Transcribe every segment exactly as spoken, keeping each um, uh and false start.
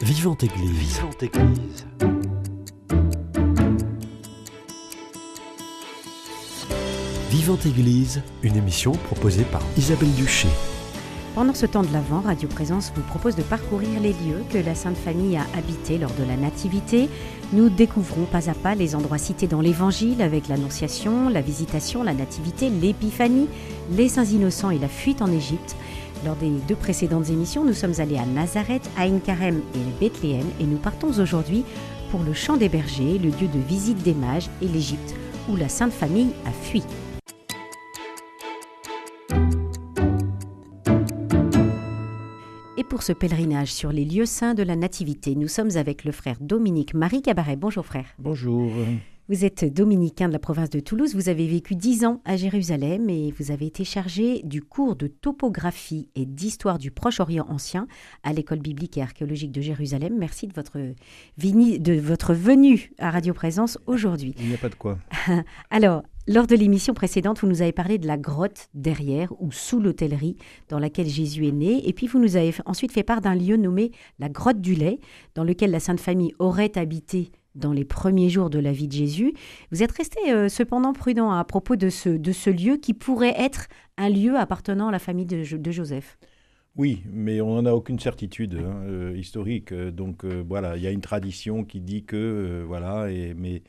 Vivante Église. Vivante Église. Vivante Église, une émission proposée par Isabelle Duché. Pendant ce temps de l'Avent, Radio Présence vous propose de parcourir les lieux que la Sainte Famille a habités lors de la Nativité. Nous découvrons pas à pas les endroits cités dans l'Évangile avec l'Annonciation, la Visitation, la Nativité, l'Épiphanie, les Saints Innocents et la fuite en Égypte. Lors des deux précédentes émissions, nous sommes allés à Nazareth, Aïn Karem et Bethléem et nous partons aujourd'hui pour le Champ des Bergers, le lieu de visite des mages et l'Égypte où la Sainte Famille a fui. Et pour ce pèlerinage sur les lieux saints de la Nativité, nous sommes avec le frère Dominique Marie Cabaret. Bonjour frère. Bonjour. Vous êtes dominicain de la province de Toulouse, vous avez vécu dix ans à Jérusalem et vous avez été chargé du cours de topographie et d'histoire du Proche-Orient ancien à l'école biblique et archéologique de Jérusalem. Merci de votre, vini, de votre venue à Radio Présence aujourd'hui. Il n'y a pas de quoi. Alors, lors de l'émission précédente, vous nous avez parlé de la grotte derrière ou sous l'hôtellerie dans laquelle Jésus est né. Et puis, vous nous avez ensuite fait part d'un lieu nommé la grotte du lait, dans lequel la Sainte Famille aurait habité dans les premiers jours de la vie de Jésus. Vous êtes resté euh, cependant prudent à propos de ce, de ce lieu qui pourrait être un lieu appartenant à la famille de, de Joseph. Oui, mais on n'en a aucune certitude hein, euh, historique. Donc euh, voilà, il y a une tradition qui dit que, euh, voilà, et, mais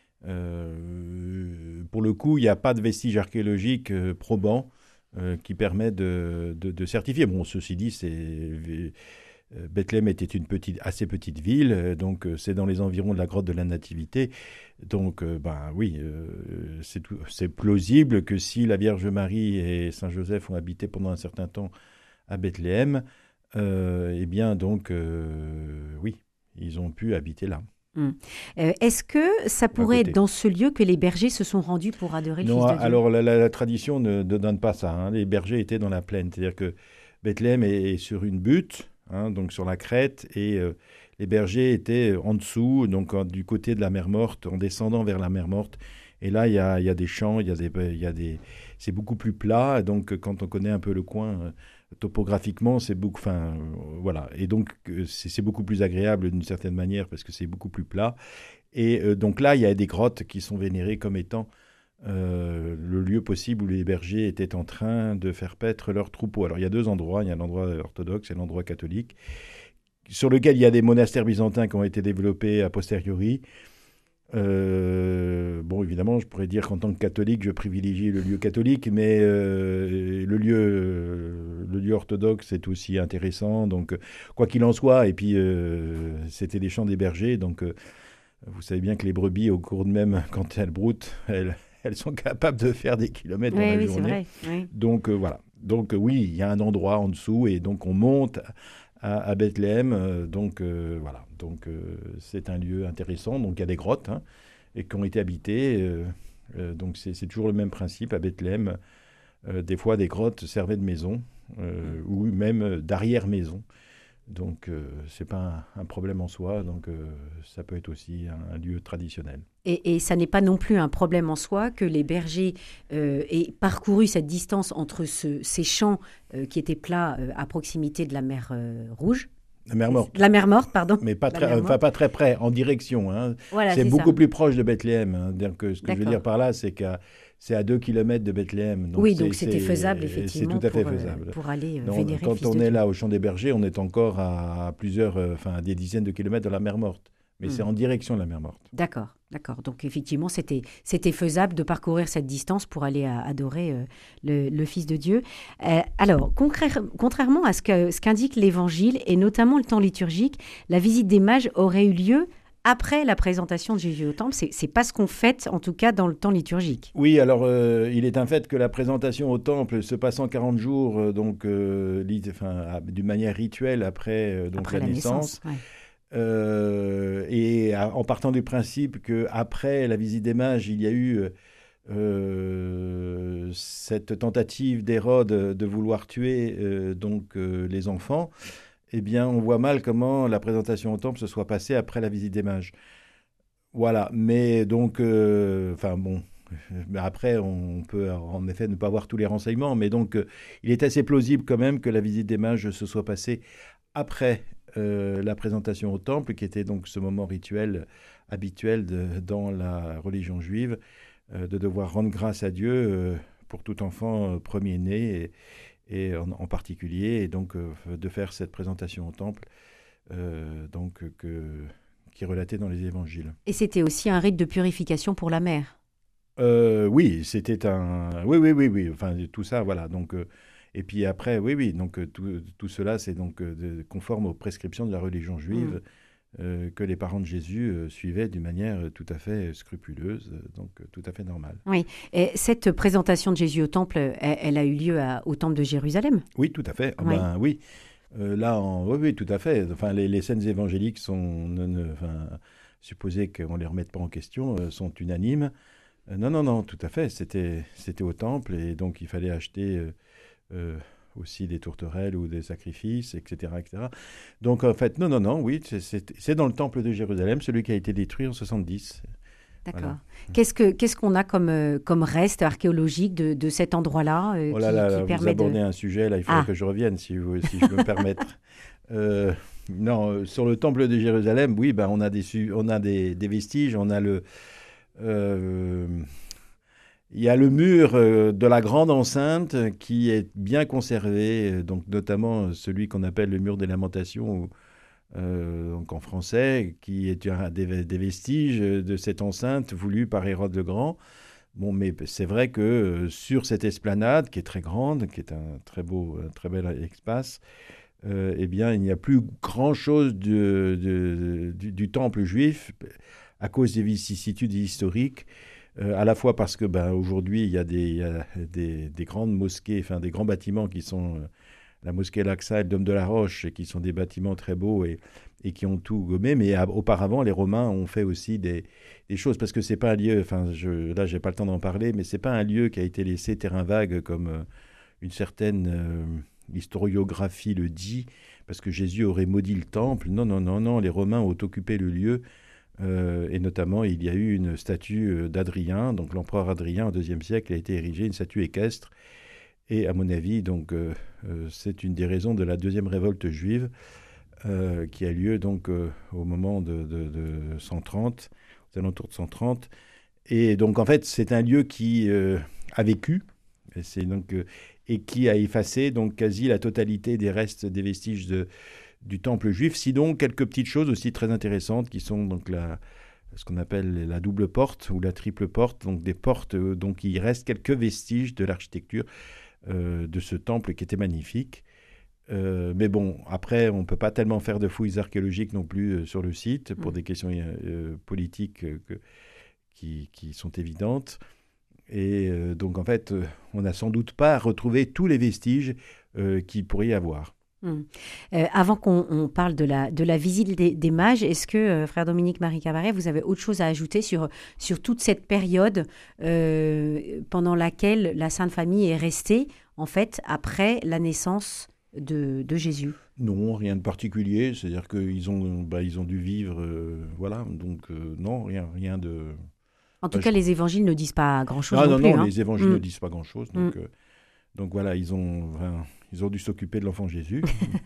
euh, pour le coup, il n'y a pas de vestiges archéologiques euh, probants euh, qui permettent de, de, de certifier. Bon, ceci dit, c'est... Bethléem était une petite, assez petite ville, donc c'est dans les environs de la grotte de la Nativité. Donc, ben oui, euh, c'est, tout, c'est plausible que si la Vierge Marie et Saint Joseph ont habité pendant un certain temps à Bethléem, euh, eh bien donc, euh, oui, ils ont pu habiter là. Hum. Euh, est-ce que ça pourrait être dans ce lieu que les bergers se sont rendus pour adorer le non, Fils de Dieu ? Alors la, la, la tradition ne, ne donne pas ça. Hein. Les bergers étaient dans la plaine, c'est-à-dire que Bethléem est, est sur une butte, Hein, donc sur la crête, et euh, les bergers étaient en dessous, donc euh, du côté de la mer Morte, en descendant vers la mer Morte. Et là, il y a, y a des champs, il y a des, y a des, c'est beaucoup plus plat. Donc, quand on connaît un peu le coin, euh, topographiquement, c'est beaucoup, enfin, euh, voilà. Et donc, euh, c'est, c'est beaucoup plus agréable d'une certaine manière parce que c'est beaucoup plus plat. Et euh, donc là, il y a des grottes qui sont vénérées comme étant Euh, le lieu possible où les bergers étaient en train de faire paître leurs troupeaux. Alors il y a deux endroits, il y a l'endroit orthodoxe et l'endroit catholique, sur lequel il y a des monastères byzantins qui ont été développés a posteriori. Euh, bon, évidemment, je pourrais dire qu'en tant que catholique, je privilégie le lieu catholique, mais euh, le, lieu, euh, le lieu orthodoxe est aussi intéressant. Donc, quoi qu'il en soit, et puis euh, c'était les champs des bergers, donc euh, vous savez bien que les brebis, au cours de même, quand elles broutent, elles Elles sont capables de faire des kilomètres oui, dans la oui, journée. C'est vrai, oui. Donc euh, voilà. Donc euh, oui, il y a un endroit en dessous et donc on monte à, à Bethléem. Euh, donc euh, voilà. Donc euh, c'est un lieu intéressant. Donc il y a des grottes hein, et qui ont été habitées. Euh, euh, donc c'est, c'est toujours le même principe à Bethléem. Euh, des fois, des grottes servaient de maison euh, ou même d'arrière-maison. Donc, euh, ce n'est pas un, un problème en soi, donc euh, ça peut être aussi un, un lieu traditionnel. Et, et ça n'est pas non plus un problème en soi que les bergers euh, aient parcouru cette distance entre ce, ces champs euh, qui étaient plats euh, à proximité de la mer euh, Rouge. La mer Morte. La mer Morte, pardon. Mais pas très, enfin, pas très près, en direction. Hein. Voilà, c'est, c'est beaucoup ça. plus proche de Bethléem. Hein. Donc, ce que D'accord. je veux dire par là, c'est qu'à c'est à deux kilomètres de Bethléem. Donc oui, c'est, donc c'était c'est, faisable, effectivement, c'est tout à fait pour, faisable. Euh, pour aller euh, donc, vénérer quand le Fils on de est Dieu. là au Champ des Bergers, on est encore à plusieurs, euh, enfin, à des dizaines de kilomètres de la mer Morte. Mais mm. c'est en direction de la mer Morte. D'accord, d'accord. Donc effectivement, c'était, c'était faisable de parcourir cette distance pour aller à, adorer euh, le, le Fils de Dieu. Euh, alors, concré- contrairement à ce, que, ce qu'indique l'Évangile, et notamment le temps liturgique, la visite des mages aurait eu lieu après la présentation de Jésus au temple. C'est, c'est pas ce qu'on fête, en tout cas, dans le temps liturgique. Oui, alors euh, il est un fait que la présentation au temple se passe en quarante jours, euh, donc euh, lit, enfin, d'une manière rituelle après, euh, donc après la, la naissance. naissance ouais. euh, et à, en partant du principe qu'après la visite des mages, il y a eu euh, cette tentative d'Hérode de vouloir tuer euh, donc, euh, les enfants, eh bien, on voit mal comment la présentation au temple se soit passée après la visite des mages. Voilà, mais donc, enfin euh, bon, mais après, on peut en effet ne pas avoir tous les renseignements, mais donc euh, il est assez plausible quand même que la visite des mages se soit passée après euh, la présentation au temple, qui était donc ce moment rituel habituel de, dans la religion juive, euh, de devoir rendre grâce à Dieu euh, pour tout enfant euh, premier-né, et, et en, en particulier, et donc euh, de faire cette présentation au temple, euh, donc que, qui est relatée dans les évangiles. Et c'était aussi un rite de purification pour la mère. Euh, oui, c'était un... Oui, oui, oui, oui, enfin, tout ça, voilà, donc... Euh, et puis après, oui, oui, donc euh, tout, tout cela, c'est donc euh, de, conforme aux prescriptions de la religion juive, mmh. euh, que les parents de Jésus euh, suivaient d'une manière euh, tout à fait scrupuleuse, euh, donc euh, tout à fait normale. Oui, et cette présentation de Jésus au temple, elle, elle a eu lieu à, au temple de Jérusalem? Oui, tout à fait, oui. Ben, oui. Euh, là, en... oui, oui, tout à fait, enfin, les, les scènes évangéliques sont, ne, ne, enfin, supposées qu'on ne les remette pas en question, euh, sont unanimes. Euh, non, non, non, tout à fait, c'était, c'était au temple, et donc il fallait acheter... Euh, Euh, aussi des tourterelles ou des sacrifices, et cetera, et cetera. Donc en fait, non, non, non, oui, c'est, c'est, c'est dans le temple de Jérusalem, celui qui a été détruit en soixante-dix. D'accord. Voilà. Qu'est-ce, que, qu'est-ce qu'on a comme, euh, comme reste archéologique de, de cet endroit-là euh, Oh là qui, là, qui là permet vous abordez de... un sujet, là, il faudrait ah. que je revienne, si, vous, si je peux me permettre. Euh, non, euh, sur le temple de Jérusalem, oui, ben, on a, des, on a des, des vestiges, on a le... Euh, Il y a le mur euh, de la grande enceinte qui est bien conservé, euh, donc notamment celui qu'on appelle le mur des lamentations, euh, donc en français, qui est un, des, des vestiges de cette enceinte voulue par Hérode le Grand. Bon, mais c'est vrai que euh, sur cette esplanade, qui est très grande, qui est un très beau, un très bel espace, euh, eh bien, il n'y a plus grand-chose de, de, du, du temple juif à cause des vicissitudes historiques. Euh, à la fois parce que ben, aujourd'hui, il y a, des, il y a des, des grandes mosquées, enfin des grands bâtiments qui sont euh, la mosquée Al-Aqsa et le Dôme de la Roche, qui sont des bâtiments très beaux et, et qui ont tout gommé. Mais à, auparavant, les Romains ont fait aussi des, des choses, parce que c'est pas un lieu, enfin je, là, j'ai pas le temps d'en parler, mais c'est pas un lieu qui a été laissé terrain vague comme euh, une certaine euh, historiographie le dit, parce que Jésus aurait maudit le temple. Non, non, non, non, les Romains ont occupé le lieu. Euh, et notamment, il y a eu une statue d'Adrien, donc l'empereur Adrien au deuxième siècle a été érigée, une statue équestre. Et à mon avis, donc, euh, euh, c'est une des raisons de la deuxième révolte juive euh, qui a lieu donc euh, au moment de, de, de cent trente, aux alentours de cent trente. Et donc, en fait, c'est un lieu qui euh, a vécu, et, c'est donc, euh, et qui a effacé donc quasi la totalité des restes, des vestiges de du temple juif, sinon quelques petites choses aussi très intéressantes qui sont donc la, ce qu'on appelle la double porte ou la triple porte, donc des portes, euh, donc il reste quelques vestiges de l'architecture euh, de ce temple qui était magnifique. Euh, mais bon, après, on ne peut pas tellement faire de fouilles archéologiques non plus euh, sur le site pour mmh. des questions euh, politiques euh, que, qui, qui sont évidentes. Et euh, donc, en fait, euh, on n'a sans doute pas retrouvé tous les vestiges euh, qu'il pourrait y avoir. Hum. Euh, avant qu'on on parle de la, de la visite des, des mages, est-ce que, euh, frère Dominique Marie Cabaret, vous avez autre chose à ajouter sur, sur toute cette période euh, pendant laquelle la Sainte Famille est restée, en fait, après la naissance de, de Jésus? Non, rien de particulier. C'est-à-dire qu'ils ont, bah, ils ont dû vivre, euh, voilà. Donc, euh, non, rien, rien de... En tout bah, cas, je... les évangiles ne disent pas grand-chose ah, non, non plus. Non, hein. les évangiles hum. ne disent pas grand-chose. Donc... Hum. Euh, Donc voilà, ils ont, enfin, ils ont dû s'occuper de l'enfant Jésus.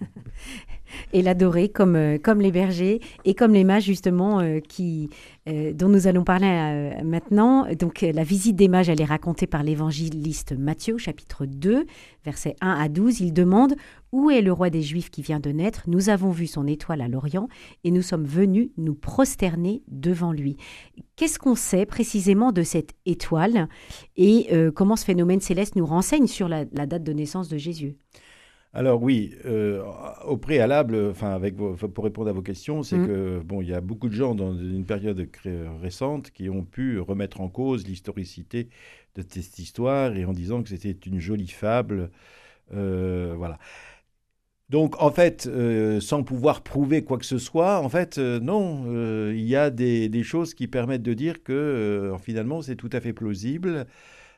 Et l'adorer comme, euh, comme les bergers et comme les mages justement euh, qui, euh, dont nous allons parler euh, maintenant. Donc euh, la visite des mages, elle est racontée par l'évangéliste Matthieu au chapitre deux, versets un à douze. Il demande « Où est le roi des Juifs qui vient de naître ? Nous avons vu son étoile à l'Orient et nous sommes venus nous prosterner devant lui. » Qu'est-ce qu'on sait précisément de cette étoile et euh, comment ce phénomène céleste nous renseigne sur la, la date de naissance de Jésus ? Alors oui, euh, au préalable, enfin avec vos, pour répondre à vos questions, c'est mmh. que bon, il y a beaucoup de gens dans une période récente qui ont pu remettre en cause l'historicité de cette histoire et en disant que c'était une jolie fable, euh, voilà. Donc en fait, euh, sans pouvoir prouver quoi que ce soit, en fait, euh, non, euh, il y a des, des choses qui permettent de dire que euh, finalement c'est tout à fait plausible,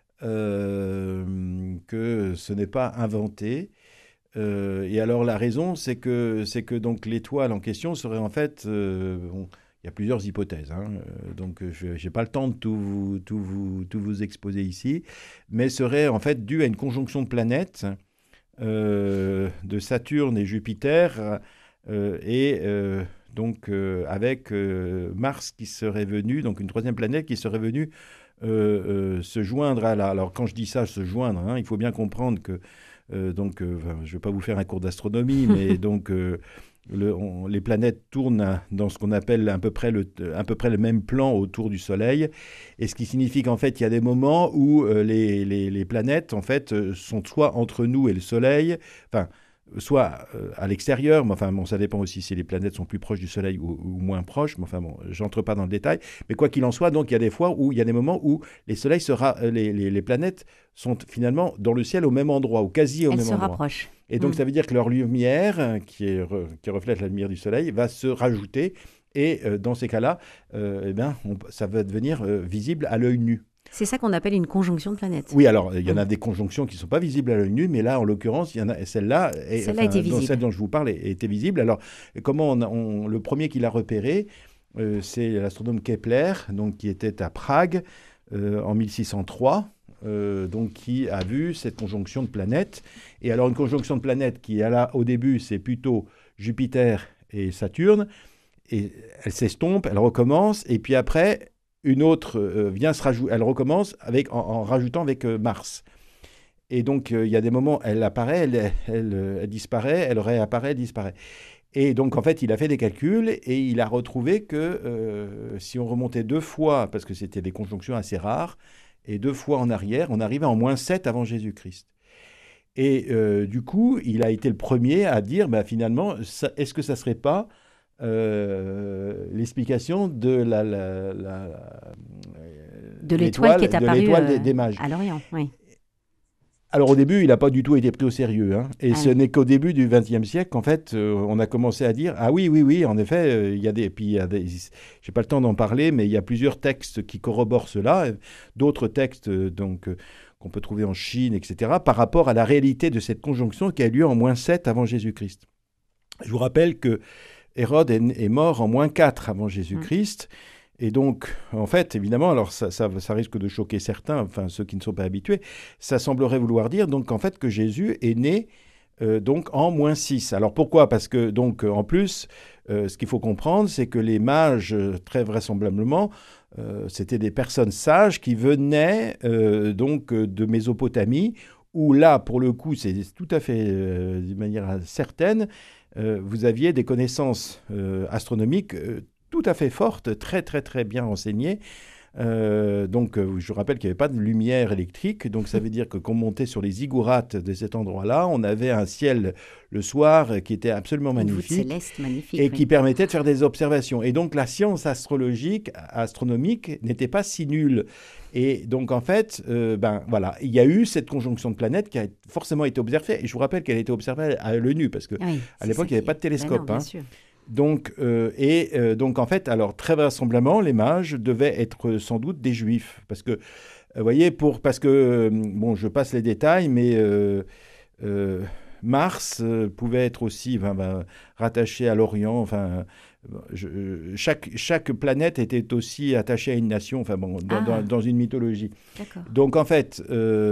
euh, que ce n'est pas inventé. Euh, et alors la raison, c'est que, c'est que donc l'étoile en question serait en fait, euh, bon, il y a plusieurs hypothèses, hein. Euh, donc je n'ai pas le temps de tout vous, tout, vous, tout vous exposer ici, mais serait en fait dû à une conjonction de planètes euh, de Saturne et Jupiter, euh, et euh, donc euh, avec euh, Mars qui serait venu, donc une troisième planète qui serait venue euh, euh, se joindre à la... Alors quand je dis ça, se joindre, hein, il faut bien comprendre que, euh, donc, euh, enfin, je ne vais pas vous faire un cours d'astronomie, mais donc... Euh, Le, on, les planètes tournent dans ce qu'on appelle à peu près le, à peu près le même plan autour du Soleil, et ce qui signifie qu'en fait, il y a des moments où euh, les, les, les planètes, en fait, euh, sont soit entre nous et le Soleil, enfin, soit euh, à l'extérieur, mais enfin, bon, ça dépend aussi si les planètes sont plus proches du Soleil ou, ou moins proches, mais enfin, bon, j'entre pas dans le détail, mais quoi qu'il en soit, donc, il y a des fois où il y a des moments où les, soleils sera, les, les, les planètes sont finalement dans le ciel au même endroit, ou quasi au Elles même se endroit. rapprochent. Et donc, mmh. ça veut dire que leur lumière, qui, est, qui reflète la lumière du Soleil, va se rajouter. Et euh, dans ces cas-là, euh, eh ben, on, ça va devenir euh, visible à l'œil nu. C'est ça qu'on appelle une conjonction de planètes. Oui, alors, il y en a mmh. des conjonctions qui ne sont pas visibles à l'œil nu, mais là, en l'occurrence, il y en a, celle-là, est, celle-là enfin, était visible. Dont, celle dont je vous parle était visible. Alors, comment on, on, le premier qui l'a repéré, euh, c'est l'astronome Kepler, donc, qui était à Prague euh, en mille six cent trois. Euh, donc qui a vu cette conjonction de planètes. Et alors une conjonction de planètes qui, là, au début, c'est plutôt Jupiter et Saturne, et elle s'estompe, elle recommence, et puis après, une autre euh, vient se rajouter, elle recommence avec, en, en rajoutant avec euh, Mars. Et donc, euh, il y a des moments, elle apparaît, elle, elle, elle, elle disparaît, elle réapparaît, elle disparaît. Et donc, en fait, il a fait des calculs et il a retrouvé que euh, si on remontait deux fois, parce que c'était des conjonctions assez rares, et deux fois en arrière, on arrivait en moins sept avant Jésus-Christ. Et euh, du coup, il a été le premier à dire, bah, finalement, ça, est-ce que ça ne serait pas euh, l'explication de la, la, la, de l'étoile, l'étoile qui est apparue de l'étoile euh, des, des mages. À l'Orient, oui. Alors au début, il n'a pas du tout été pris au sérieux, hein. Et ah, ce oui. n'est qu'au début du vingtième siècle qu'en fait, euh, on a commencé à dire ah oui, oui, oui, en effet, euh, il y a des, puis il y a des, j'ai pas le temps d'en parler, mais il y a plusieurs textes qui corroborent cela, d'autres textes euh, donc euh, qu'on peut trouver en Chine, et cetera, par rapport à la réalité de cette conjonction qui a eu lieu en moins sept avant Jésus-Christ. Je vous rappelle que Hérode est, est mort en moins quatre avant Jésus-Christ. Mmh. Et donc, en fait, évidemment, alors ça, ça, ça risque de choquer certains, enfin ceux qui ne sont pas habitués, ça semblerait vouloir dire donc en fait que Jésus est né euh, donc en moins six. Alors pourquoi ? Parce que donc en plus, euh, ce qu'il faut comprendre, c'est que les mages, très vraisemblablement, euh, c'était des personnes sages qui venaient euh, donc de Mésopotamie, où là, pour le coup, c'est tout à fait euh, d'une manière certaine, euh, vous aviez des connaissances euh, astronomiques euh, tout à fait forte, très très très bien renseignée. Euh, donc euh, je rappelle qu'il n'y avait pas de lumière électrique, donc ça veut dire que quand on montait sur les ziggourats de cet endroit-là, on avait un ciel le soir qui était absolument magnifique, céleste, magnifique et oui. qui permettait de faire des observations. Et donc la science astrologique, astronomique n'était pas si nulle. Et donc en fait, euh, ben voilà, il y a eu cette conjonction de planètes qui a forcément été observée. Et je vous rappelle qu'elle a été observée à l'œil nu, parce qu'à oui, l'époque il n'y avait pas de télescope. Ben non, hein. bien sûr. Donc, euh, et euh, donc, en fait, alors, très vraisemblablement, les mages devaient être sans doute des juifs. Parce que, vous voyez, pour, parce que, euh, bon, je passe les détails, mais euh, euh, Mars euh, pouvait être aussi enfin, ben, rattaché à l'Orient, enfin... Je, chaque, chaque planète était aussi attachée à une nation, enfin bon, dans, ah. dans, dans une mythologie. D'accord. Donc en fait,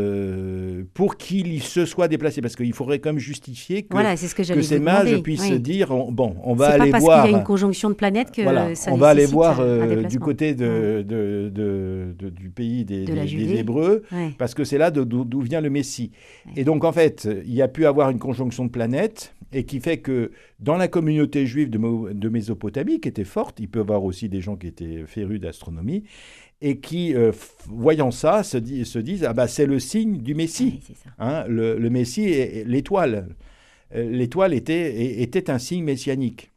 euh, pour qu'il se soit déplacé, parce qu'il faudrait quand même justifier que, voilà, c'est ce que, que ces mages puissent oui. dire, on, bon, on va c'est aller pas voir... parce qu'il y a une conjonction de planètes que voilà, ça on va aller voir euh, du côté de, de, de, de, du pays des, de des, des Hébreux, ouais. parce que c'est là d'où vient le Messie. Ouais. Et donc en fait, il y a pu avoir une conjonction de planètes, et qui fait que dans la communauté juive de, de Mésopotamie, qui était forte, il peut y avoir aussi des gens qui étaient férus d'astronomie, et qui, euh, voyant ça, se, dit, se disent « Ah bah c'est le signe du Messie oui, ». Hein, le, le Messie est l'étoile. L'étoile était, était un signe messianique.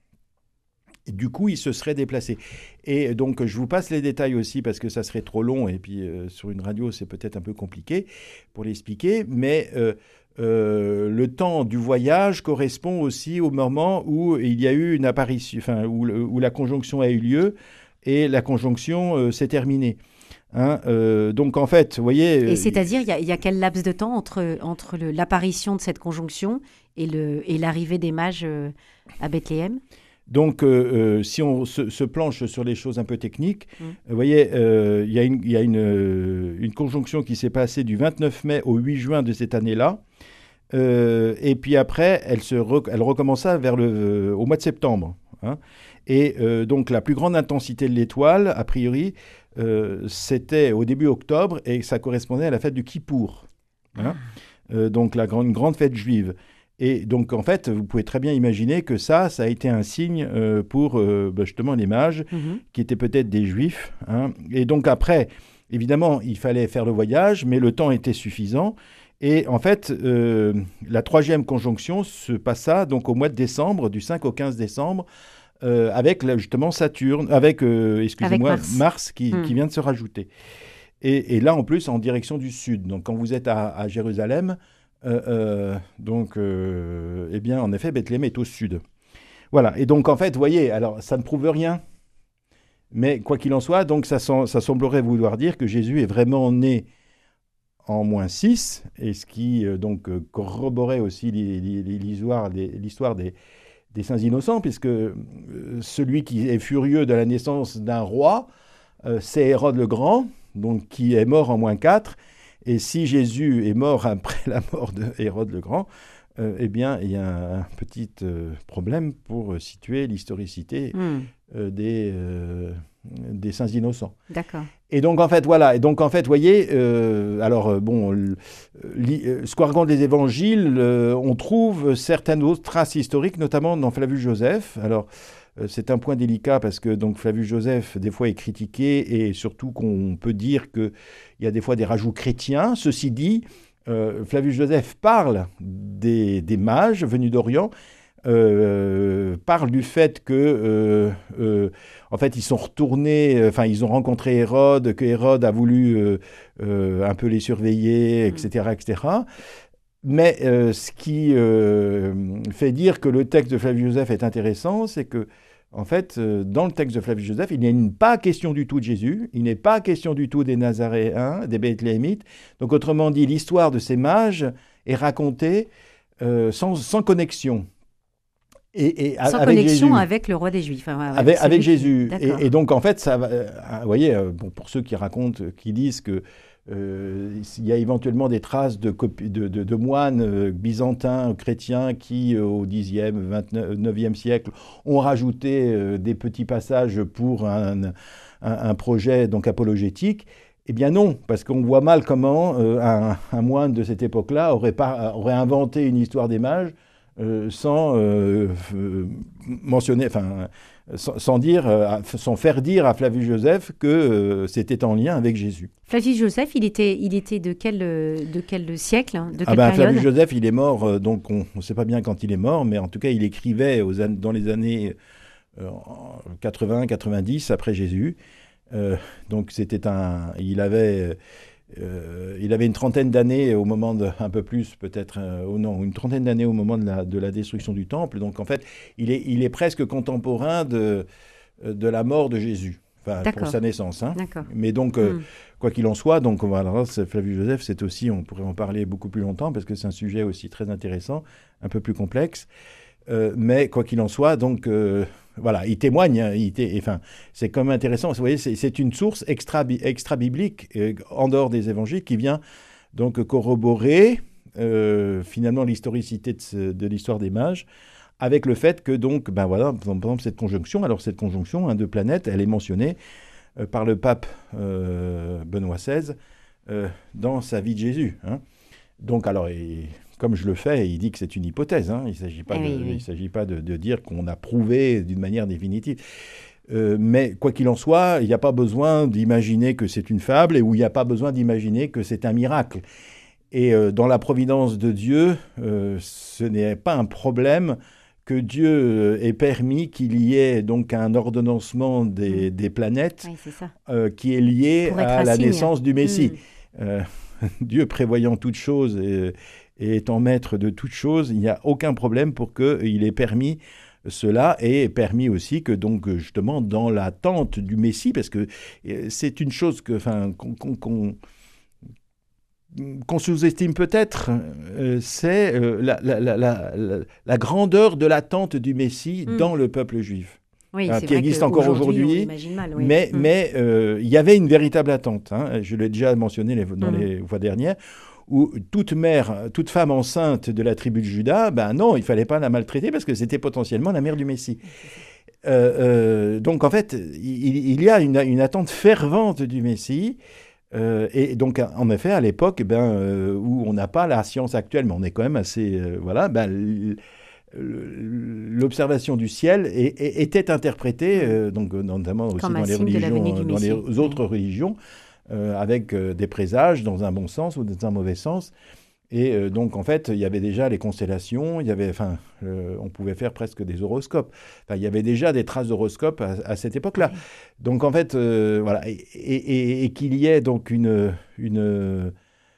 Et du coup, il se serait déplacé. Et donc, je vous passe les détails aussi, parce que ça serait trop long, et puis euh, sur une radio, c'est peut-être un peu compliqué pour l'expliquer, mais... Euh, Euh, le temps du voyage correspond aussi au moment où il y a eu une apparition, enfin où, où la conjonction a eu lieu et la conjonction euh, s'est terminée. Hein, euh, donc en fait, vous voyez. Et c'est-à-dire, il y, y a quel laps de temps entre entre l'apparition de cette conjonction et le et l'arrivée des mages euh, à Bethléem ? Donc, euh, euh, si on se, se planche sur les choses un peu techniques, Mm. vous voyez, euh, il y a, une, il y a une, euh, une conjonction qui s'est passée du vingt-neuf mai au huit juin de cette année-là. Euh, et puis après, elle, se re- elle recommença vers le, euh, au mois de septembre. Hein. Et euh, donc, la plus grande intensité de l'étoile, a priori, euh, c'était au début octobre et ça correspondait à la fête du Kippour. Hein. Euh, donc, la grande, grande fête juive. Et donc, en fait, vous pouvez très bien imaginer que ça, ça a été un signe euh, pour euh, bah, justement les mages, Mhm. qui étaient peut-être des juifs. Hein. Et donc, après, évidemment, il fallait faire le voyage, mais le temps était suffisant. Et en fait, euh, la troisième conjonction se passa donc au mois de décembre, du cinq au quinze décembre, euh, avec là, justement Saturne, avec, euh, excusez-moi, Avec Mars. Mars, qui, Mm. qui vient de se rajouter. Et, et là, en plus, en direction du sud. Donc, quand vous êtes à, à Jérusalem, euh, euh, donc, euh, eh bien, en effet, Bethléem est au sud. Voilà. Et donc, en fait, vous voyez, alors, ça ne prouve rien. Mais quoi qu'il en soit, donc, ça, sem- ça semblerait vouloir dire que Jésus est vraiment né en moins six, et ce qui euh, donc euh, corroborait aussi li- li- li- l'histoire des, l'histoire des, des saints innocents, puisque euh, celui qui est furieux de la naissance d'un roi, euh, c'est Hérode le Grand, donc qui est mort en moins quatre. Et si Jésus est mort après la mort de Hérode le Grand, euh, eh bien, il y a un, un petit euh, problème pour euh, situer l'historicité Mm. euh, des, euh, des saints innocents. D'accord. Et donc, en fait, voilà. Et donc, en fait, vous voyez, euh, alors, euh, bon, l- li- euh, ce qu'on raconte des évangiles, euh, on trouve certaines autres traces historiques, notamment dans Flavius Joseph. Alors, euh, c'est un point délicat parce que donc Flavius Joseph, des fois, est critiqué et surtout qu'on peut dire qu'il y a des fois des rajouts chrétiens. Ceci dit, euh, Flavius Joseph parle des, des mages venus d'Orient, euh, parle du fait que, euh, euh, en fait, ils sont retournés, enfin, ils ont rencontré Hérode, que Hérode a voulu euh, euh, un peu les surveiller, et cetera, et cetera. Mais euh, ce qui euh, fait dire que le texte de Flavius Joseph est intéressant, c'est que, en fait, euh, dans le texte de Flavius Joseph, il n'est pas question du tout de Jésus, il n'est pas question du tout des Nazaréens, des Bethléemites. Donc, autrement dit, l'histoire de ces mages est racontée euh, sans, sans connexion. Et, et Sans avec connexion Jésus. avec le roi des Juifs. Enfin, avec Avec, celui avec qui- Jésus. D'accord. Et, et donc, en fait, ça, va- euh, vous voyez, euh, bon, pour ceux qui racontent, qui disent que euh, il y a éventuellement des traces de, copi- de, de, de moines euh, byzantins, chrétiens, qui, euh, au dixième, vingt-neuvième siècle, ont rajouté euh, des petits passages pour un, un, un projet donc apologétique. Eh bien non, parce qu'on voit mal comment euh, un, un moine de cette époque-là aurait, pas, aurait inventé une histoire des mages euh, sans euh, euh, mentionner, enfin, sans, sans dire, euh, sans faire dire à Flavius Joseph que euh, c'était en lien avec Jésus. Flavius Joseph, il était, il était de quel, euh, de quel siècle, hein, de quelle Ah ben, période? Flavius Joseph, il est mort, euh, donc on ne sait pas bien quand il est mort, mais en tout cas, il écrivait aux an- dans les années euh, quatre-vingts quatre-vingt-dix après Jésus. Euh, donc c'était un, il avait, euh, il avait une trentaine d'années au moment de, un peu plus peut-être, euh, oh non, une trentaine d'années au moment de la, de la destruction du temple. Donc en fait, il est, il est presque contemporain de, de la mort de Jésus, enfin D'accord. pour sa naissance. Hein. D'accord. Mais donc, euh, Hmm. quoi qu'il en soit, donc voilà, c'est- Flavius Joseph, c'est aussi, on pourrait en parler beaucoup plus longtemps parce que c'est un sujet aussi très intéressant, un peu plus complexe. Euh, mais quoi qu'il en soit, donc euh, voilà, il témoigne. Hein, il té- enfin, c'est quand même intéressant. Vous voyez, c'est, c'est une source extra, extra biblique euh, en dehors des évangiles qui vient donc corroborer euh, finalement l'historicité de, ce- de l'histoire des mages, avec le fait que donc, ben voilà, par exemple cette conjonction. Alors cette conjonction hein, de planètes, elle est mentionnée euh, par le pape euh, Benoît seize euh, dans sa vie de Jésus. Hein. Donc alors. Et, comme je le fais, il dit que c'est une hypothèse. Hein. Il ne s'agit pas, Eh de, oui, oui. il s'agit pas de, de dire qu'on a prouvé d'une manière définitive. Euh, mais quoi qu'il en soit, il n'y a pas besoin d'imaginer que c'est une fable et où il n'y a pas besoin d'imaginer que c'est un miracle. Et euh, dans la providence de Dieu, euh, ce n'est pas un problème que Dieu euh, ait permis qu'il y ait donc un ordonnancement des, Mm. des planètes Oui, c'est ça. euh, qui est lié Pour être à un la signe. naissance du Messie. Hmm. Euh, Dieu prévoyant toutes choses et, et étant maître de toutes choses, il n'y a aucun problème pour qu'il ait permis cela et permis aussi que donc justement dans l'attente du Messie, parce que euh, c'est une chose que, enfin, qu'on, qu'on, qu'on, qu'on sous-estime peut-être, euh, c'est euh, la, la, la, la, la grandeur de l'attente du Messie mmh. dans le peuple juif, oui, hein, qui existe encore aujourd'hui, mal, oui. mais mmh. mais euh, il y avait une véritable attente. Hein, je l'ai déjà mentionné les, dans mmh. les fois dernières, où toute mère, toute femme enceinte de la tribu de Juda, ben non, il ne fallait pas la maltraiter parce que c'était potentiellement la mère du Messie. Euh, euh, donc en fait, il, il y a une, une attente fervente du Messie. Euh, et donc, en effet, à l'époque, ben, euh, où on n'a pas la science actuelle, mais on est quand même assez... Euh, voilà, ben, l'observation du ciel est, est, était interprétée, euh, donc, notamment aussi dans les, religions, dans les autres oui. religions, euh, avec euh, des présages, dans un bon sens ou dans un mauvais sens. Et euh, donc, en fait, il y avait déjà les constellations, il y avait, enfin, euh, on pouvait faire presque des horoscopes. Enfin, il y avait déjà des traces d'horoscopes à, à cette époque-là. Donc, en fait, euh, voilà, et, et, et qu'il y ait donc une... une euh,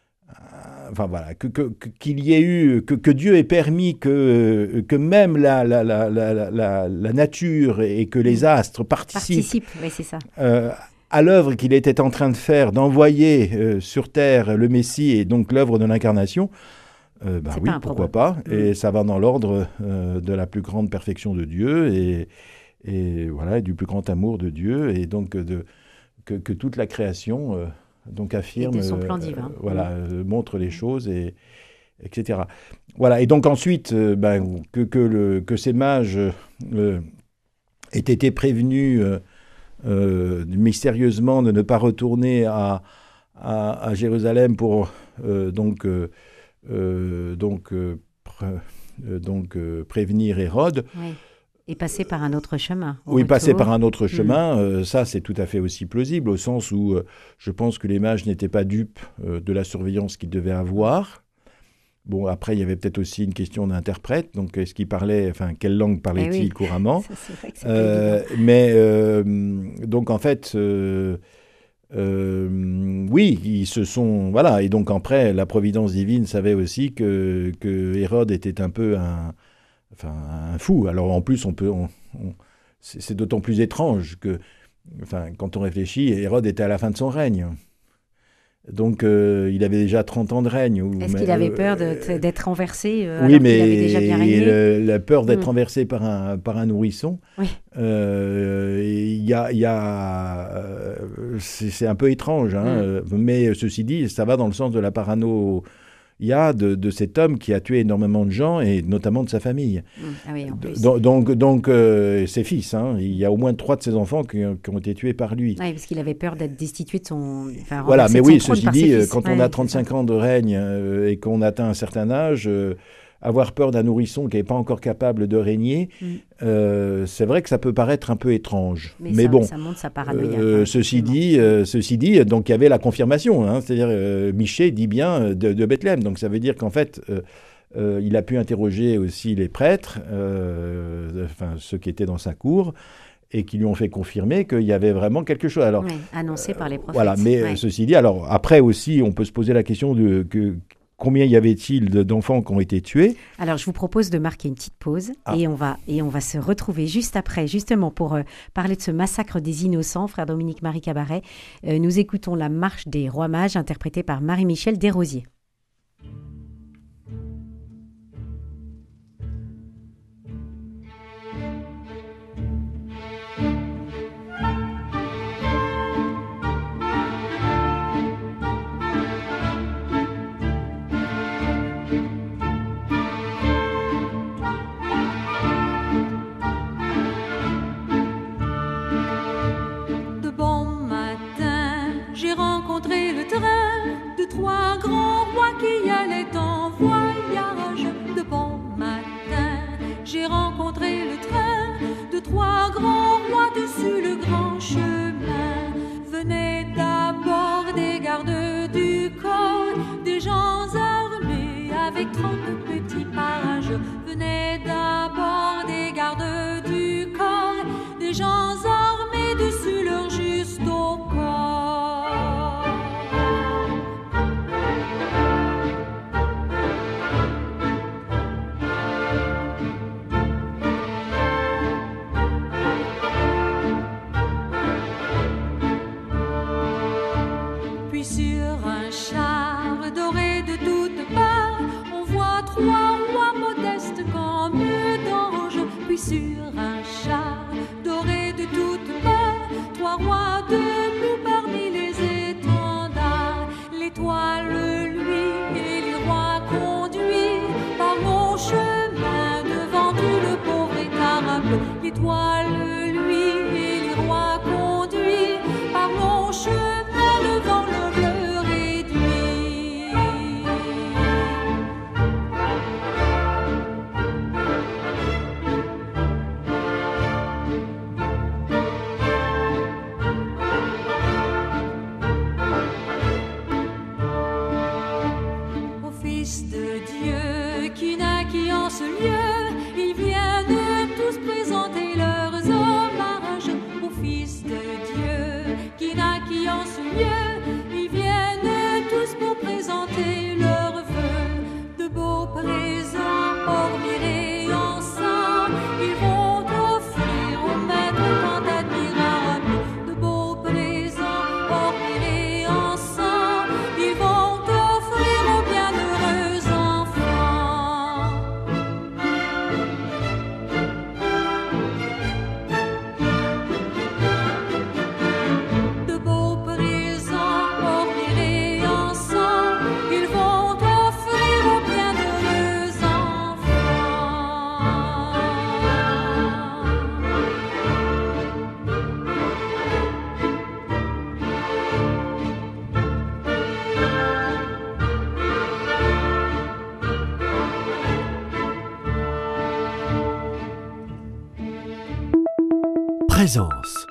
enfin, voilà, que, que, que, qu'il y ait eu... Que, que Dieu ait permis que, que même la, la, la, la, la, la nature et que les astres participent... Participent, oui, c'est ça. Euh, à l'œuvre qu'il était en train de faire, d'envoyer euh, sur Terre le Messie et donc l'œuvre de l'incarnation, euh, bah oui, pas pourquoi pas. Mmh. Et ça va dans l'ordre euh, de la plus grande perfection de Dieu et, et voilà, du plus grand amour de Dieu et donc de, que, que toute la création euh, donc affirme, et de son plan divin. Euh, voilà, mmh. euh, montre les choses et et cetera. Voilà. Et donc ensuite, euh, ben, que, que, le, que ces mages euh, aient été prévenus. Euh, Euh, mystérieusement de ne pas retourner à, à, à Jérusalem pour euh, donc, euh, euh, donc, euh, pr- euh, donc euh, prévenir Hérode. Oui. Et passer par un autre chemin. Oui, retour. passer par un autre chemin, mmh. euh, ça c'est tout à fait aussi plausible, au sens où euh, je pense que les mages n'étaient pas dupes euh, de la surveillance qu'ils devaient avoir. Bon, après, il y avait peut-être aussi une question d'interprète. Donc, est-ce qu'il parlait, enfin, quelle langue parlait-il eh oui. couramment? Ça, c'est vrai que c'est euh, Mais, euh, donc, en fait, euh, euh, oui, ils se sont... Voilà, et donc, après, la providence divine savait aussi que, que Hérode était un peu un, enfin, un fou. Alors, en plus, on peut... On, on, c'est, c'est d'autant plus étrange que, enfin, quand on réfléchit, Hérode était à la fin de son règne. Donc, euh, il avait déjà trente ans de règne. Ou, Est-ce mais, qu'il avait euh, peur de, d'être renversé euh, oui, alors mais qu'il avait déjà bien régné le, la peur d'être mmh. renversé par un, par un nourrisson, oui. euh, y a, y a, euh, c'est, c'est un peu étrange. Hein, mmh. Mais ceci dit, ça va dans le sens de la paranoïa de, de cet homme qui a tué énormément de gens, et notamment de sa famille. Mmh. Ah oui, en plus. Donc, donc, donc euh, ses fils, hein, il y a au moins trois de ses enfants qui, qui ont été tués par lui. Oui, parce qu'il avait peur d'être destitué de son... Enfin, voilà, mais oui, ceci dit, fils. quand ouais, on a trente-cinq ans de règne euh, et qu'on atteint un certain âge, euh, avoir peur d'un nourrisson qui n'est pas encore capable de régner, mmh. euh, c'est vrai que ça peut paraître un peu étrange. Mais, mais ça, bon, ça montre sa paranoïa. Euh, ceci, dit, euh, ceci dit, donc il y avait la confirmation, hein, c'est-à-dire euh, Michée dit bien de, de Bethléem, donc ça veut dire qu'en fait, euh, euh, il a pu interroger aussi les prêtres, euh, enfin ceux qui étaient dans sa cour, et qui lui ont fait confirmer qu'il y avait vraiment quelque chose. Alors, oui, annoncé euh, par les prophètes. Voilà, mais ouais. ceci dit, alors après aussi, on peut se poser la question de que, combien y avait-il d'enfants qui ont été tués. Alors, je vous propose de marquer une petite pause ah. et, on va, et on va se retrouver juste après, justement pour euh, parler de ce massacre des innocents, frère Dominique-Marie Cabaret. Euh, nous écoutons la marche des rois mages interprétée par Marie-Michel Desrosiers. Trois grands rois qui allaient en voyage. De bon matin, j'ai rencontré le train de trois grands rois dessus le grand chemin. Venaient d'abord des gardes du corps, des gens armés avec trente petits pages. Venaient d'abord des gardes du corps, des gens armés dessus leur juste au corps. sur un char doré de toutes parts, trois rois debout parmi les étendards. L'étoile, lui, et les rois conduits par mon chemin devant tout le pauvre étard bleu. L'étoile, lui, et les rois conduits par mon chemin devant le bleu réduit. Au Fils de Dieu qui naquit en ce lieu, ils viennent tous présenter leurs hommages. Au Fils de Dieu qui naquit en ce lieu, ils viennent tous pour présenter leurs vœux. De beaux présents, or mirés ensemble, ils vont offrir au maître tant admirable. De beaux présents, or mirés ensemble, ils vont offrir aux bienheureux enfants. De beaux présents, or mirés ensemble, ils vont offrir aux bienheureux enfants. Présence.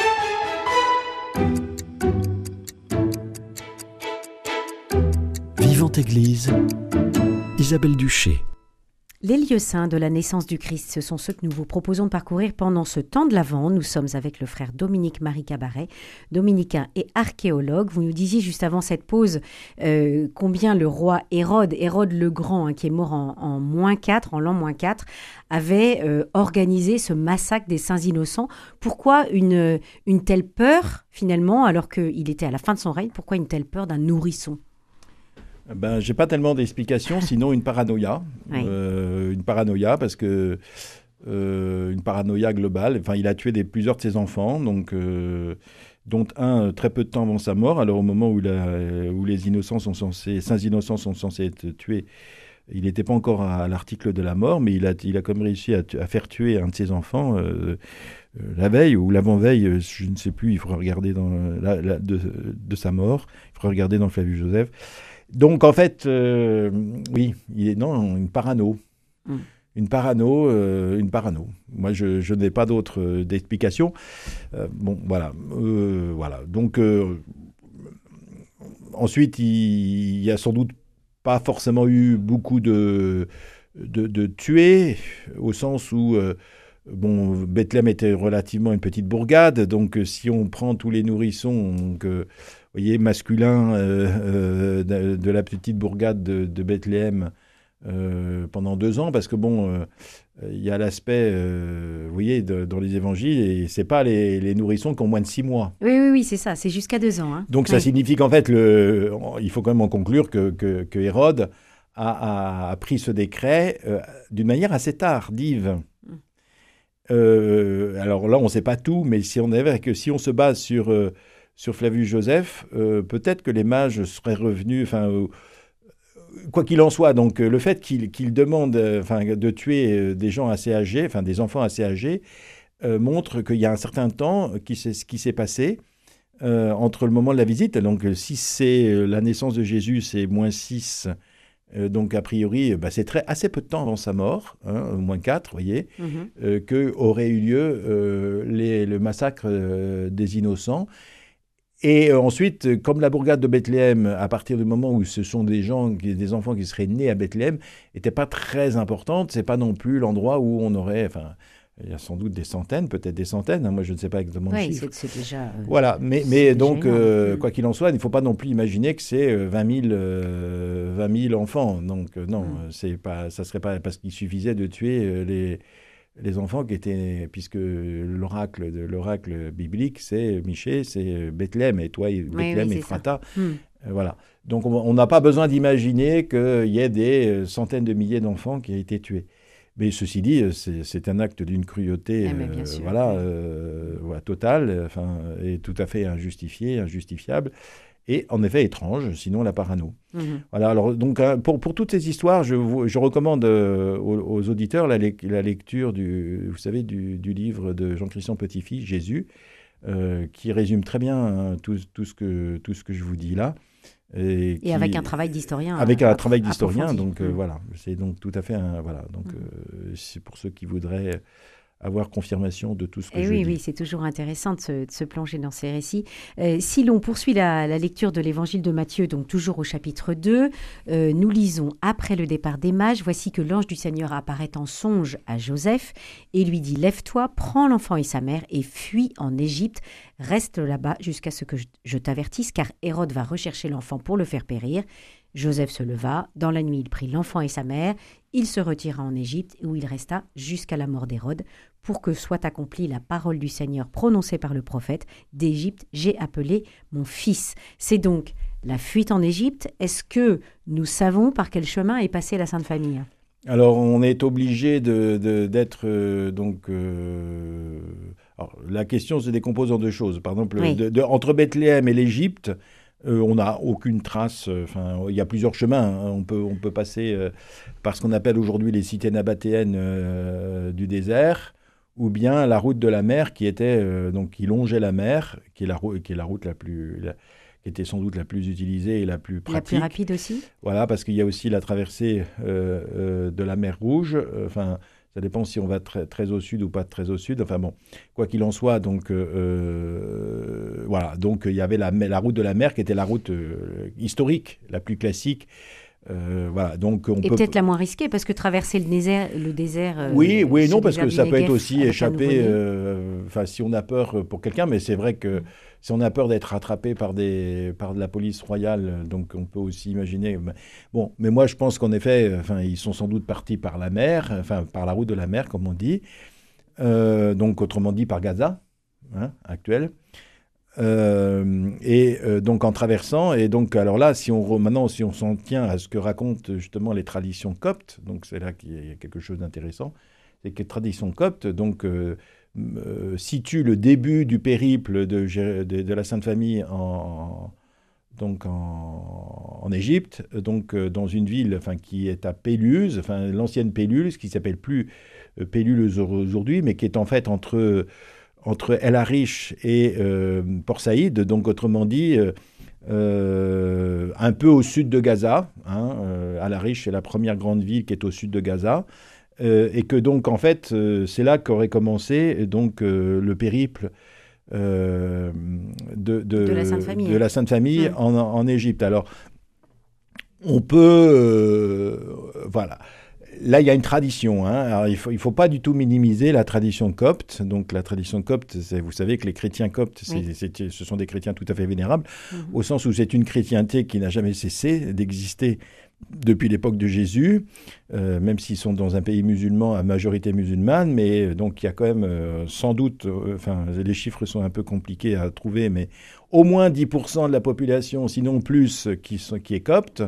Vivante Église, Isabelle Duché. Les lieux saints de la naissance du Christ, ce sont ceux que nous vous proposons de parcourir pendant ce temps de l'Avent. Nous sommes avec le frère Dominique-Marie Cabaret, dominicain et archéologue. Vous nous disiez juste avant cette pause euh, combien le roi Hérode, Hérode le Grand, hein, qui est mort en, en moins quatre, en l'an moins quatre, avait euh, organisé ce massacre des saints innocents. Pourquoi une, une telle peur, finalement, alors qu'il était à la fin de son règne, pourquoi une telle peur d'un nourrisson ? Ben, j'ai pas tellement d'explications, sinon une paranoïa. Oui. Euh, une paranoïa parce que euh, une paranoïa globale. Enfin, il a tué des, plusieurs de ses enfants, donc euh, dont un très peu de temps avant sa mort. Alors au moment où, la, où les innocents sont censés, saints innocents sont censés être tués, il n'était pas encore à l'article de la mort, mais il a, il a quand même réussi à, à faire tuer un de ses enfants euh, euh, la veille ou l'avant-veille, je ne sais plus. Il faudra regarder dans la, la, de, de sa mort. Il faudra regarder dans Flavius Joseph. Donc, en fait, euh, oui, il est, non, une parano. Mm. Une parano, euh, une parano. Moi, je, je n'ai pas d'autre euh, d'explication. Euh, bon, voilà. Euh, voilà. Donc, euh, ensuite, il n'y a sans doute pas forcément eu beaucoup de, de, de tués, au sens où... Euh, Bon, Bethléem était relativement une petite bourgade, donc euh, si on prend tous les nourrissons, donc, euh, vous voyez, masculins euh, euh, de, de la petite bourgade de, de Bethléem euh, pendant deux ans, parce que bon, euh, il y a l'aspect, euh, vous voyez, de, dans les évangiles, et c'est pas les, les nourrissons qui ont moins de six mois. Oui, oui, oui, c'est ça, c'est jusqu'à deux ans. Hein. Donc oui. Ça signifie qu'en fait, le, il faut quand même en conclure que, que, que Hérode a, a, a pris ce décret euh, d'une manière assez tardive. Euh, alors là, on ne sait pas tout, mais si on, avait, que si on se base sur, euh, sur Flavius Joseph, euh, peut-être que les mages seraient revenus, enfin, euh, quoi qu'il en soit. Donc euh, le fait qu'il, qu'il demande euh, de tuer euh, des gens assez âgés, enfin des enfants assez âgés, euh, montre qu'il y a un certain temps qui s'est, qui s'est passé euh, entre le moment de la visite. Donc si c'est euh, la naissance de Jésus, c'est moins six. Euh, donc, a priori, bah, c'est très, assez peu de temps avant sa mort, hein, moins quatre, vous voyez, mm-hmm. euh, qu'aurait eu lieu euh, les, le massacre euh, des innocents. Et euh, ensuite, comme la bourgade de Bethléem, à partir du moment où ce sont des gens, des enfants qui seraient nés à Bethléem, n'était pas très importante, c'est pas non plus l'endroit où on aurait... Enfin, il y a sans doute des centaines, peut-être des centaines. Hein, moi, je ne sais pas exactement le oui, chiffre. C'est, c'est déjà. Euh, voilà, mais, c'est mais donc, euh, mmh. quoi qu'il en soit, il ne faut pas non plus imaginer que c'est vingt mille, euh, vingt mille enfants. Donc, euh, non, mmh. c'est pas, ça ne serait pas parce qu'il suffisait de tuer euh, les, les enfants qui étaient. Puisque l'oracle, de, l'oracle biblique, c'est Michée, c'est Bethléem, et toi, Bethléem oui, et Ephrata. Mmh. Euh, voilà. Donc, on n'a pas besoin d'imaginer qu'il y ait des centaines de milliers d'enfants qui aient été tués. Mais ceci dit, c'est, c'est un acte d'une cruauté, Ah, mais bien euh, sûr, voilà, oui. euh, voilà, totale, enfin, et tout à fait injustifiée, injustifiable, et en effet étrange, sinon la parano. Mhm. Voilà, alors donc hein, pour, pour toutes ces histoires, je, vous- je recommande euh, aux, aux auditeurs la, lec- la lecture du, vous savez, du, du livre de Jean-Christian Petit-Fils, Jésus, euh, qui résume très bien hein, tout, tout ce que, tout ce que je vous dis là. Et, Et qui- avec un travail d'historien. avec euh, un appro- travail d'historien, approfondi. donc euh, Mhm. voilà, c'est donc tout à fait un, voilà, donc Mhm. euh, c'est pour ceux qui voudraient avoir confirmation de tout ce que Et je oui, dis. oui, c'est toujours intéressant de se, de se plonger dans ces récits. Euh, si l'on poursuit la, la lecture de l'évangile de Matthieu, donc toujours au chapitre deux, euh, nous lisons « Après le départ des mages, voici que l'ange du Seigneur apparaît en songe à Joseph et lui dit « Lève-toi, prends l'enfant et sa mère et fuis en Égypte. Reste là-bas jusqu'à ce que je, je t'avertisse, car Hérode va rechercher l'enfant pour le faire périr. » Joseph se leva. Dans la nuit, il prit l'enfant et sa mère. Il se retira en Égypte, où il resta jusqu'à la mort d'Hérode, pour que soit accomplie la parole du Seigneur prononcée par le prophète. D'Égypte, j'ai appelé mon fils. C'est donc la fuite en Égypte. Est-ce que nous savons par quel chemin est passée la Sainte Famille ? Alors, on est obligé de, de- d'être euh, donc. euh, alors, la question se décompose en deux choses. Par exemple, Oui. de- de- entre Bethléem et l'Égypte, euh, on n'a aucune trace. euh, Enfin, il y a plusieurs chemins. Hein. On peut, on peut passer euh, par ce qu'on appelle aujourd'hui les cités nabatéennes euh, du désert, ou bien la route de la mer qui était euh, donc qui longeait la mer, qui est la, rou- qui est la route la plus, la- qui était sans doute la plus utilisée et la plus La plus pratique. rapide aussi ? Voilà, parce qu'il y a aussi la traversée euh, euh, de la mer Rouge. Euh, Enfin, ça dépend si on va très, très au sud ou pas très au sud. Enfin bon, quoi qu'il en soit, donc euh, euh, voilà. Donc il y avait la, la route de la mer qui était la route euh, historique, la plus classique. Euh, voilà, donc on Et peut. peut-être la moins risquée, parce que traverser le désert, le désert euh, Oui, oui, ce non, parce désert que du ça peut être Negev aussi avec un échapper. nouveau-né. euh, Enfin, si on a peur pour quelqu'un, mais c'est vrai que si on a peur d'être rattrapé par des, par de la police royale, donc on peut aussi imaginer. Bon, mais moi je pense qu'en effet, enfin, ils sont sans doute partis par la mer, enfin par la route de la mer, comme on dit. Euh, donc autrement dit par Gaza, hein, actuel. Euh, et euh, donc en traversant, et donc alors là, si on re- maintenant si on s'en tient à ce que racontent justement les traditions coptes, donc c'est là qu'il y a quelque chose d'intéressant, c'est que les traditions coptes donc euh, euh, situent le début du périple de, Jé- de, de la Sainte Famille en donc en, en Égypte, donc euh, dans une ville, enfin qui est à Péluse, enfin l'ancienne Péluse, qui s'appelle plus euh, Péluse aujourd'hui, mais qui est en fait entre entre El Arish et euh, Port Saïd, donc autrement dit, euh, euh, un peu au sud de Gaza. Hein, euh, El Arish est la première grande ville qui est au sud de Gaza. Euh, et que donc, en fait, euh, c'est là qu'aurait commencé donc, euh, le périple euh, de, de, De la Sainte Famille. de la Sainte Famille Mmh. en, en Égypte. Alors, on peut... euh, voilà. Là, il y a une tradition. Hein. Alors, il ne faut, il faut pas du tout minimiser la tradition copte. Donc, la tradition copte, c'est, vous savez que les chrétiens coptes, c'est, Oui. c'est, ce sont des chrétiens tout à fait vénérables, Mhm. au sens où c'est une chrétienté qui n'a jamais cessé d'exister depuis l'époque de Jésus, euh, même s'ils sont dans un pays musulman à majorité musulmane, mais euh, donc il y a quand même euh, sans doute, euh, enfin les chiffres sont un peu compliqués à trouver, mais au moins dix pour cent de la population, sinon plus, qui, sont, qui est copte.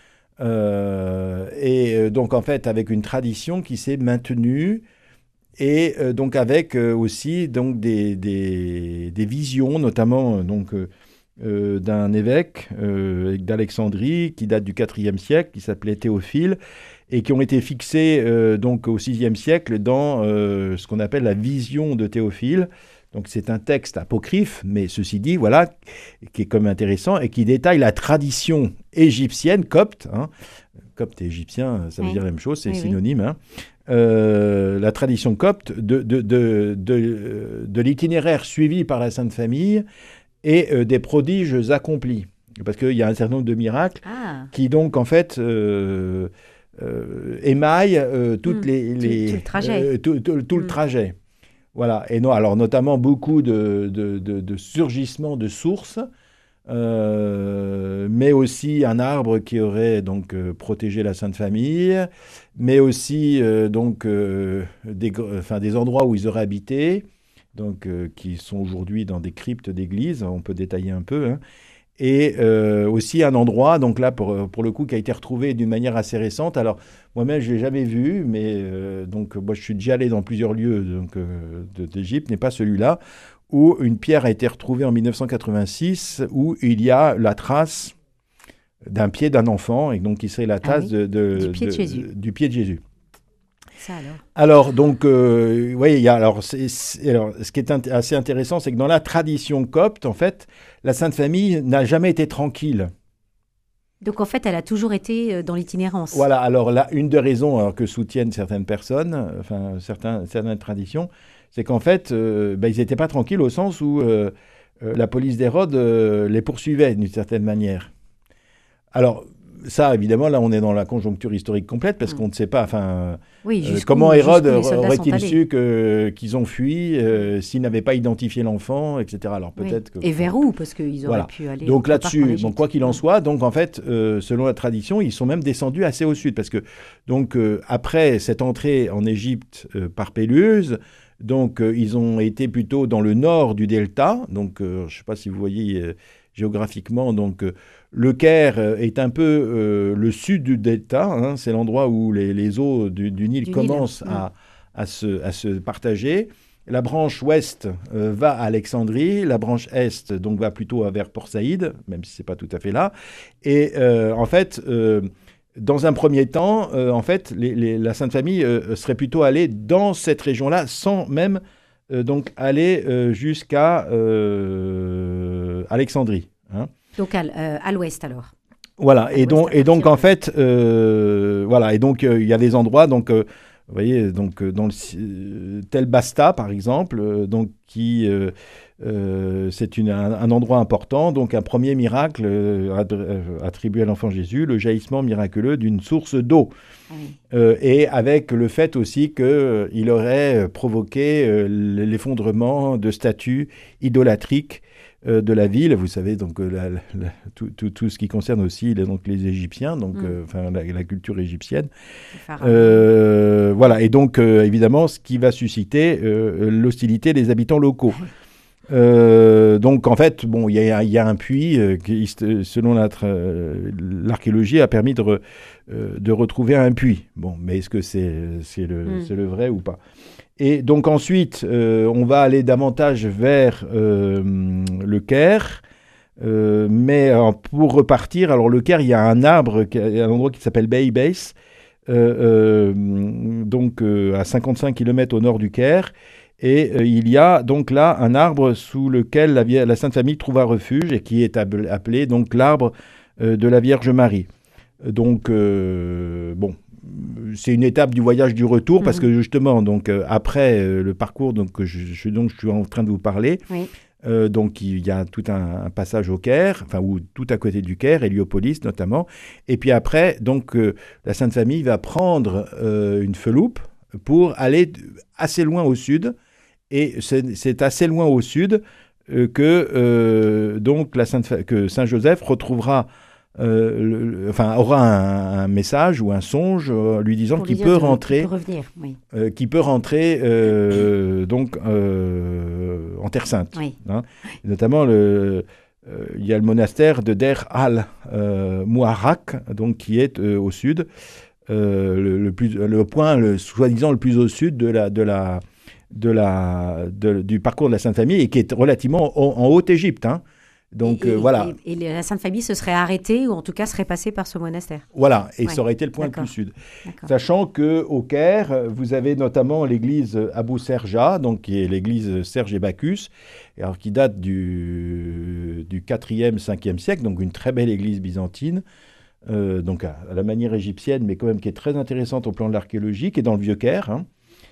Euh, et euh, donc en fait avec une tradition qui s'est maintenue et euh, donc avec euh, aussi donc des, des, des visions, notamment euh, donc euh, euh, d'un évêque euh, d'Alexandrie qui date du quatrième siècle, qui s'appelait Théophile, et qui ont été fixés euh, donc au sixième siècle dans euh, ce qu'on appelle la vision de Théophile. Donc c'est un texte apocryphe, mais ceci dit, voilà, qui est comme intéressant et qui détaille la tradition égyptienne, copte, hein. Copte et égyptien, ça veut Oui. dire la même chose, c'est Oui, oui. synonyme, hein. Euh, la tradition copte de, de, de, de, de l'itinéraire suivi par la Sainte Famille et euh, des prodiges accomplis. Parce qu'il y a un certain nombre de miracles Ah, qui donc en fait euh, euh, émaillent euh, toutes Mm. les, Tout- les tout le trajet. euh, tout, tout- tout le Mm. trajet. Voilà. Et non, alors notamment beaucoup de, de, de, de surgissements de sources, euh, mais aussi un arbre qui aurait donc euh, protégé la Sainte Famille, mais aussi euh, donc euh, des, gr- enfin, des endroits où ils auraient habité, donc euh, qui sont aujourd'hui dans des cryptes d'églises. On peut détailler un peu, hein. et euh, aussi un endroit, donc là pour, pour le coup, qui a été retrouvé d'une manière assez récente. Alors moi-même je ne l'ai jamais vu, mais euh, donc moi je suis déjà allé dans plusieurs lieux donc, euh, de, d'Égypte, n'est pas celui-là, où une pierre a été retrouvée en dix-neuf cent quatre-vingt-six, où il y a la trace d'un pied d'un enfant, et donc qui serait la trace ah oui, de, de, du, pied de, de Jésus. du pied de Jésus. Ça alors. Alors, donc, euh, oui, il y a, alors, c'est, c'est, alors, ce qui est int- assez intéressant, c'est que dans la tradition copte, en fait, la Sainte Famille n'a jamais été tranquille. Donc, en fait, elle a toujours été dans l'itinérance. Voilà, alors là, une des raisons alors, que soutiennent certaines personnes, enfin, certains, certaines traditions, c'est qu'en fait, euh, ben, ils n'étaient pas tranquilles au sens où euh, euh, la police d'Hérode euh, les poursuivait d'une certaine manière. Alors, ça, évidemment, là, on est dans la conjoncture historique complète parce mmh. qu'on ne sait pas, enfin, oui, euh, comment Hérode aurait-il su que, qu'ils ont fui euh, s'ils n'avaient pas identifié l'enfant, et cetera. Alors peut-être oui. que, et vers où? Parce qu'ils auraient voilà. pu aller. Donc là-dessus, bon, quoi qu'il en soit, donc en fait, euh, selon la tradition, ils sont même descendus assez au sud parce que, donc, euh, après cette entrée en Égypte euh, par Péluse, donc euh, ils ont été plutôt dans le nord du delta. Donc, euh, je ne sais pas si vous voyez euh, géographiquement, donc. Euh, Le Caire est un peu euh, le sud du delta, hein, c'est l'endroit où les, les eaux du, du Nil du commencent Nil. À, à, se, à se partager. La branche ouest euh, va à Alexandrie, la branche est donc va plutôt vers Port Saïd, même si ce n'est pas tout à fait là. Et euh, en fait, euh, dans un premier temps, euh, en fait, les, les, la Sainte Famille euh, serait plutôt allée dans cette région-là, sans même euh, donc aller euh, jusqu'à euh, Alexandrie. Hein. Donc à, euh, à l'ouest alors. Voilà, et donc, et donc en fait, euh, voilà, et donc il euh, y a des endroits, donc euh, vous voyez, donc dans le euh, tel Basta par exemple, euh, donc qui euh, euh, c'est une, un, un endroit important, donc un premier miracle euh, attribué à l'enfant Jésus, le jaillissement miraculeux d'une source d'eau, oui. euh, et avec le fait aussi qu'il euh, aurait provoqué euh, l'effondrement de statues idolâtriques de la ville, vous savez, donc la, la, tout, tout, tout ce qui concerne aussi les, donc, les Égyptiens, donc mmh. euh, enfin, la, la culture égyptienne. Euh, voilà, et donc euh, évidemment, ce qui va susciter euh, l'hostilité des habitants locaux. Euh, donc en fait, bon, il y, y a un puits euh, qui, selon la, euh, l'archéologie, a permis de, re, euh, de retrouver un puits. Bon, mais est-ce que c'est, c'est, le, mmh. c'est le vrai ou pas? Et donc ensuite, euh, on va aller davantage vers euh, le Caire, euh, mais euh, pour repartir, alors le Caire, il y a un arbre, un endroit qui s'appelle Bay Base, euh, euh, donc euh, à cinquante-cinq kilomètres au nord du Caire, et euh, il y a donc là un arbre sous lequel la, la Sainte Famille trouva refuge et qui est appelé donc l'arbre euh, de la Vierge Marie. Donc, euh, bon... c'est une étape du voyage du retour, mmh. parce que justement, donc, euh, après euh, le parcours donc, je, je, dont je suis en train de vous parler, oui. euh, donc, il y a tout un, un passage au Caire, enfin, ou tout à côté du Caire, Héliopolis notamment. Et puis après, donc, euh, la Sainte Famille va prendre euh, une feloupe pour aller assez loin au sud. Et c'est, c'est assez loin au sud euh, que, euh, donc, la Sainte, que Saint Joseph retrouvera Euh, le, le, enfin, aura un, un message ou un songe euh, lui disant qu'il peut, rentrer, qu'il peut revenir, oui. euh, qu'il peut rentrer euh, donc euh, en Terre Sainte. Oui. Hein. Notamment, le, euh, il y a le monastère de Der al-Muharrak, donc qui est euh, au sud, euh, le, le, plus, le point, le, soi-disant le plus au sud de la, de la, de la, de, du parcours de la Sainte Famille et qui est relativement en, en Haute-Égypte. Hein. Donc, et, euh, voilà. Et, et la Sainte Famille se serait arrêtée, ou en tout cas serait passée par ce monastère. Voilà, et ouais. ça aurait été le point D'accord. le plus sud. D'accord. Sachant qu'au Caire, vous avez notamment l'église Abou Serja, donc qui est l'église Serge et Bacchus, alors qui date du, du quatrième, cinquième siècle, donc une très belle église byzantine, euh, donc à, à la manière égyptienne, mais quand même qui est très intéressante au plan de l'archéologie, qui est dans le Vieux-Caire. Hein.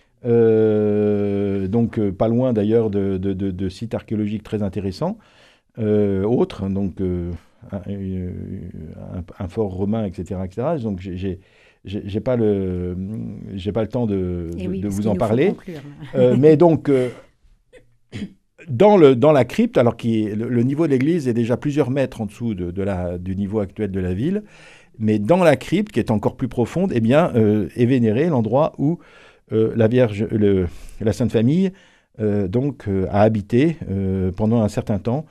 Euh, donc euh, pas loin d'ailleurs de, de, de, de sites archéologiques très intéressants. Euh, autres, donc euh, un, un, un fort romain, et cetera, et cetera. Donc j'ai, j'ai, j'ai pas le, j'ai pas le temps de, de, oui, de vous en parler. euh, mais donc euh, dans le dans la crypte, alors qui le, le niveau de l'église est déjà plusieurs mètres en dessous de, de la du niveau actuel de la ville, mais dans la crypte qui est encore plus profonde, eh bien euh, est vénéré l'endroit où euh, la Vierge, le, la Sainte Famille, euh, donc euh, a habité euh, pendant un certain temps.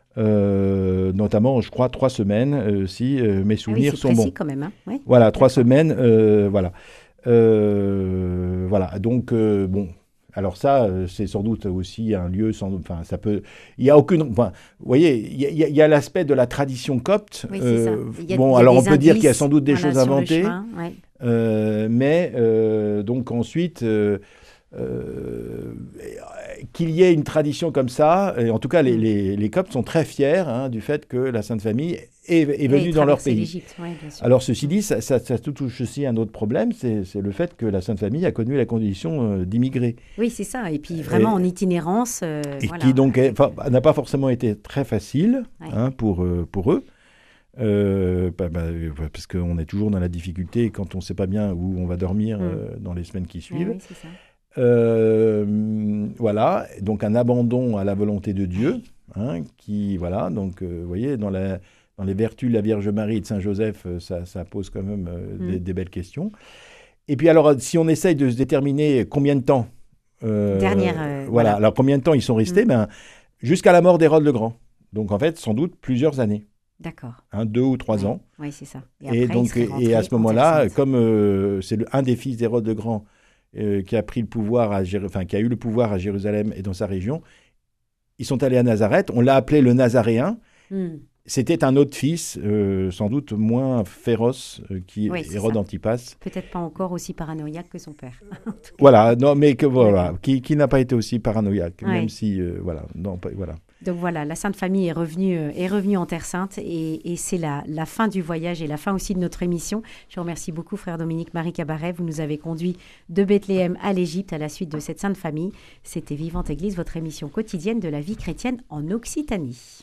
Euh, notamment, je crois, trois semaines, euh, si euh, mes souvenirs ah oui, sont précis bons. Quand même, hein. Oui. Voilà, trois semaines, euh, voilà. Euh, voilà, donc, euh, bon, alors ça, euh, c'est sans doute aussi un lieu, sans, enfin, ça peut, il n'y a aucune, enfin, vous voyez, il y, y, y a l'aspect de la tradition copte. Oui, c'est ça. Il y a, bon, il y a alors on des peut dire qu'il y a indices, sans doute des voilà, choses inventées, chemin, ouais. euh, mais euh, donc ensuite... Euh, Euh, qu'il y ait une tradition comme ça, et en tout cas les, mm. les, les Coptes sont très fiers hein, du fait que la Sainte Famille est, est venue dans leur pays. Ouais, alors ceci dit, ça, ça, ça touche aussi un autre problème, c'est, c'est le fait que la Sainte Famille a connu la condition euh, d'immigrés. Oui, c'est ça, et puis vraiment et, en itinérance. Euh, et voilà. qui donc est, n'a pas forcément été très facile ouais. hein, pour, euh, pour eux. Euh, bah, bah, parce qu'on est toujours dans la difficulté quand on ne sait pas bien où on va dormir mm. euh, dans les semaines qui suivent. Ouais, oui, c'est ça. Euh, voilà, donc un abandon à la volonté de Dieu, hein, qui, voilà, donc, euh, vous voyez, dans, la, dans les vertus de la Vierge Marie et de Saint Joseph, ça, ça pose quand même euh, mm. des, des belles questions. Et puis alors, si on essaye de se déterminer combien de temps, euh, Dernière, euh, voilà, voilà, alors combien de temps ils sont restés, mm. ben, jusqu'à la mort d'Hérode le Grand. Donc en fait, sans doute plusieurs années. D'accord. Hein, deux ou trois ouais. ans. Oui, c'est ça. Et, et, donc, et à ce moment-là, comme euh, c'est le, un des fils d'Hérode le Grand, Euh, qui a pris le pouvoir à Jér- enfin qui a eu le pouvoir à Jérusalem et dans sa région, ils sont allés à Nazareth. On l'a appelé le Nazaréen. Mm. C'était un autre fils, euh, sans doute moins féroce, euh, qui oui, Hérode ça. Antipas. Peut-être pas encore aussi paranoïaque que son père. Voilà, non, mais que voilà, qui, qui n'a pas été aussi paranoïaque, ouais. même si euh, voilà, non, pas, voilà. Donc voilà, la Sainte Famille est revenue, euh, est revenue en Terre Sainte et, et c'est la, la fin du voyage et la fin aussi de notre émission. Je vous remercie beaucoup, frère Dominique Marie Cabaret. Vous nous avez conduit de Bethléem à l'Égypte à la suite de cette Sainte Famille. C'était Vivante Église, votre émission quotidienne de la vie chrétienne en Occitanie.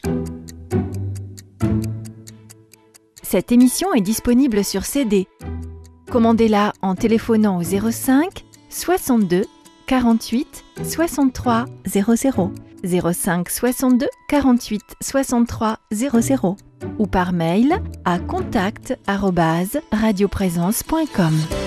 Cette émission est disponible sur C D. Commandez-la en téléphonant au zéro cinq soixante-deux quarante-huit soixante-trois zéro zéro. zéro cinq soixante-deux quarante-huit soixante-trois zéro zéro ou par mail à contact arobase radioprésence point com.